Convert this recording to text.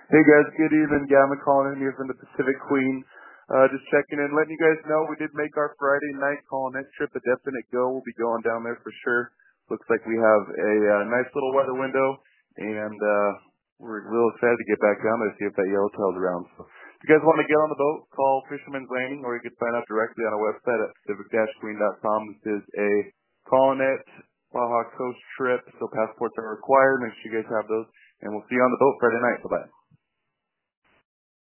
Hey guys, good evening. Gavin calling in here from the Pacific Queen. Just checking in, letting you guys know we did make our Friday night calling it trip a definite go. We'll be going down there for sure. Looks like we have a nice little weather window, and we're real excited to get back down there to see if that yellowtail's around. So if you guys want to get on the boat, call Fisherman's Landing, or you can sign up directly on our website at pacific-queen.com. This is a calling it Baja Coast trip, so passports are required. Make sure you guys have those, and we'll see you on the boat Friday night. Bye-bye.